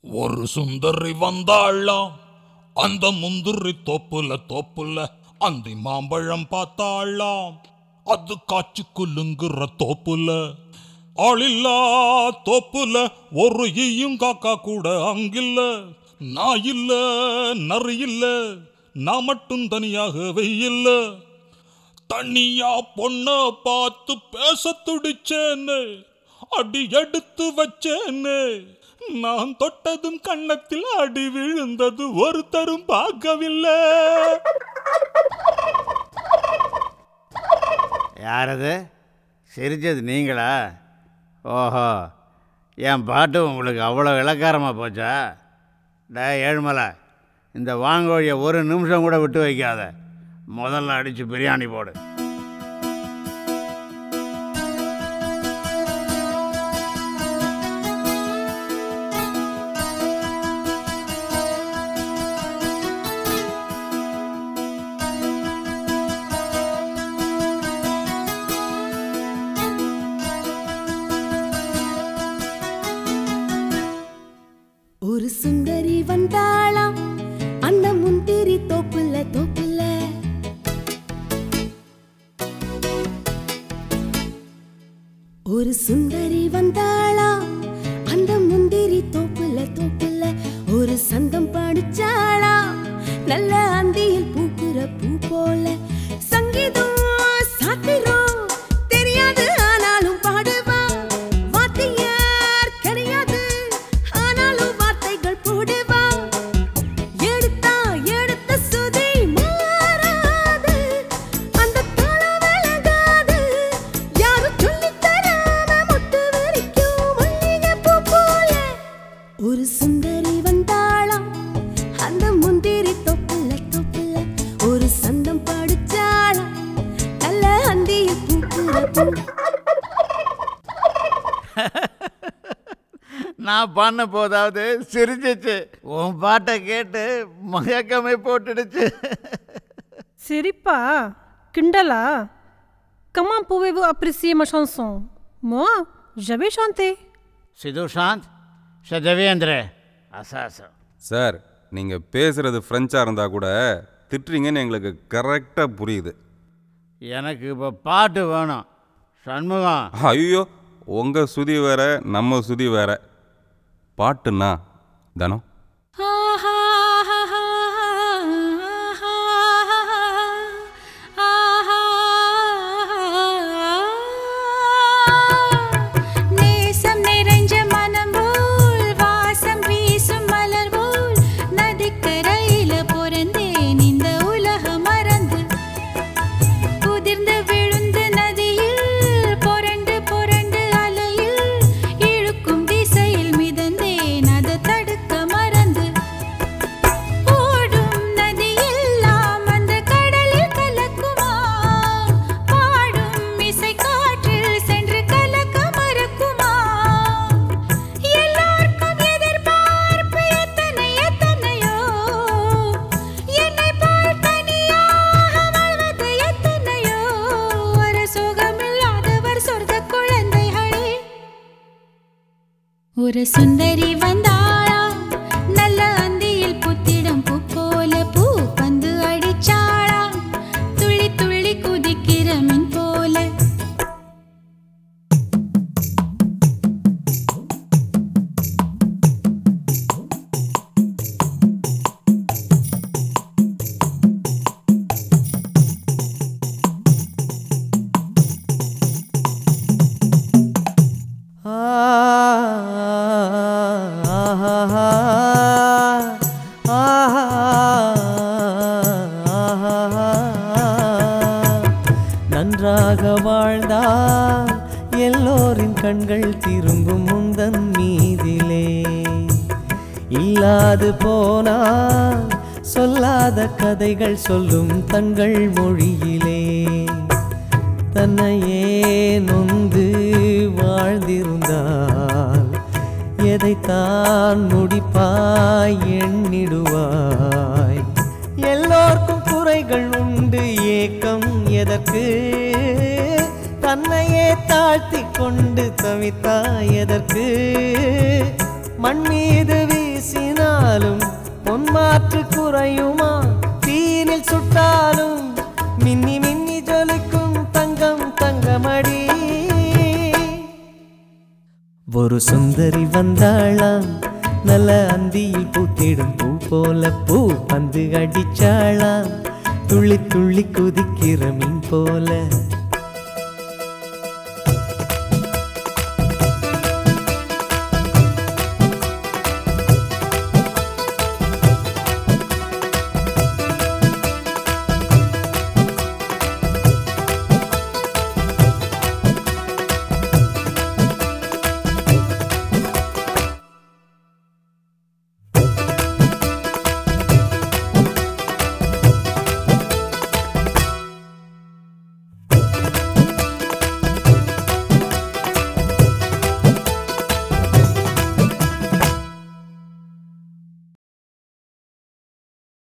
ஒரு சுந்தரி வந்தாளாம் அந்த முந்திரி தோப்புல அந்த மாம்பழம் பார்த்தாளாம் அது காய்ச்சி குலுங்குற தோப்புல. ஆளில்லா தோப்புல ஒரு ஈயும் காக்கா கூட அங்கில்ல. நான் இல்ல நரி இல்ல, நான் மட்டும் தனியாக வெயில்ல. தனியா பொண்ண பார்த்து பேச துடிச்சேன்னு அடி எடுத்து வச்சேன்னு. நான் தொட்டதும் கன்னத்தில் அடி விழுந்தது ஒருத்தரும் பார்க்கவில்லை. யாரது சிரிச்சது நீங்களா? ஓஹோ, என் பாட்டு உங்களுக்கு அவ்வளோ இலக்காரமாக போச்சா? ஏழுமலை, இந்த வாங்கோழியை ஒரு நிமிஷம் கூட விட்டு வைக்காத. முதல்ல அடித்து பிரியாணி போடு. ஒரு சுந்தரி வந்தாளாம் அந்த முந்திரி தோப்புல. ஒரு சுந்தரி வந்தாளாம் அந்த முந்திரி தோப்புல. ஒரு சந்தம் படிச்சாளாம் நல்ல அந்தியில் பூக்குற பூ போல. சங்கீதம் சாத்திரம் தெரியாது ஆனாலும் பாடுவா. வாத்தியார் கிடையாது ஆனாலும் வார்த்தைகள் போடுவா. எடுத்த சுதி மாறாது, அந்த தாளம் விலகாது. யாரும் சொல்லித் தராம முட்டு வரைக்கும் மல்லிகை பூ போல. ஒரு சுந்தரி வந்தாளாம் அந்த முந்திரி தோப்புல. ஒரு சந்தம் படிச்சாளாம் நல்ல அந்தியில் பூக்குற பூ. நான் பண்ண போதாவது சிரிச்சிச்சு, உன் பாட்டை கேட்டு மயக்கமே போட்டுடுச்சு. சிரிப்பா கிண்டலா? Comment pouvez-vous apprécier ma chanson? Moi, j'avais chanté. சிதுஷாந்த் சதவேந்திர அசாசம். சார், நீங்கள் பேசுகிறது ஃப்ரெஞ்சாக இருந்தால் கூட திட்டுறீங்கன்னு எங்களுக்கு கரெக்டாக புரியுது. எனக்கு இப்போ பாட்டு வேணும். சண்முகம், ஐயோ, உங்கள் சுதி வேற நம்ம சுதி வேற. பாட்டுன்னா தானோ? நேசம் நிறைஞ்ச மனம் போல் வாசம் வீசும் மலர் போல் நதிக்கரையில பொறந்தேன் இந்த உலகம் மறந்து. குதிர்ந்து விழுந்து நதியில் புரண்டு அலையில் இழுக்கும் திசையில் மிதந்தேன் அதை தடுக்க மறந்து. ஓடும் நதியெல்லாம் அந்த கடலில் கலக்குமா? பாடும் இசை காற்றில் சென்று கலக்க மறக்குமா? எல்லாருக்கும் எதிர்பார்ப்பு எத்தனையோ, என்னை போல் தனியாக வாழ்வது எத்தனையோ. ஒரு சுகமில்லாதவர் சொர்க்க குழந்தைகளே. ஒரு சுந்தரி வந்தாளாம் நல்ல அந்தியில் புத்திடம் பூ போல. பூ பந்து அடிச்சாளாம் துள்ளி துள்ளி குதிக்கிற மின் போல. நன்றாக வாழ்ந்தால் எல்லோரின் கண்கள் திரும்பும் முந்தன் மீதிலே. இல்லாது போனால் சொல்லாத கதைகள் சொல்லும் தங்கள் மொழியிலே. தன்னையே நொந்து வாழ்ந்திருந்தால் எதைத்தான் முடிப்பாய் எண்ணிடுவாய். எல்லோருக்கும் குறைகள் உண்டு, ஏக்கம் எதற்கு? தன்னையே தாழ்த்தி கொண்டு தவித்தாய் எதற்கு? மண் மீது வீச வீசினாலும் பொன்மாற்று குறையுமா? தீனில் சுட்டாலும் மின்னி மின்னி ஜொலிக்கும் தங்கம் தங்கமடி. ஒரு சுந்தரி வந்தாளாம், நல்ல அந்தியில் பூத்திடும் பூ போல பூ பந்து அடிச்சாளாம், துள்ளி துள்ளி குதிக்கிற மீன் போல.